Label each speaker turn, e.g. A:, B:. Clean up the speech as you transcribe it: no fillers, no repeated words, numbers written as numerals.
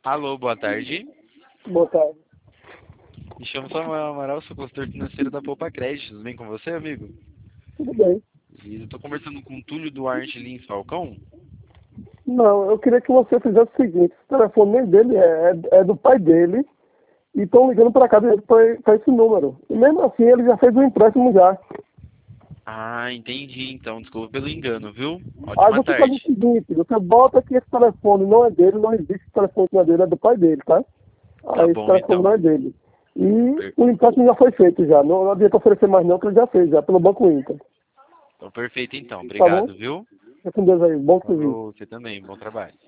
A: Alô, boa tarde.
B: Boa tarde.
A: Me chamo Samuel Amaral, sou consultor financeiro da Poupa Crédito. Tudo bem com você, amigo?
B: Tudo bem.
A: E eu tô conversando com o Túlio Duarte Lins Falcão.
B: Não, eu queria que você fizesse o seguinte: o telefone nem dele é do pai dele e estão ligando para cá para esse número. E mesmo assim ele já fez um empréstimo já.
A: Ah, entendi. Então, desculpa pelo engano, viu?
B: Aí
A: Ótima
B: você faz o
A: tarde.
B: seguinte: você bota que esse telefone não é dele, não existe esse telefone não é dele, é do pai dele, tá?
A: Tá
B: Aí esse
A: bom,
B: telefone não
A: então.
B: é dele. E
A: Per-
B: o empréstimo já foi feito já. Não adianta oferecer mais não, que ele já fez, já pelo Banco Inter.
A: Então, perfeito, então.
B: Tá bom?
A: Obrigado, viu?
B: Fica com Deus aí. Bom serviço.
A: Falou, você também. Bom trabalho.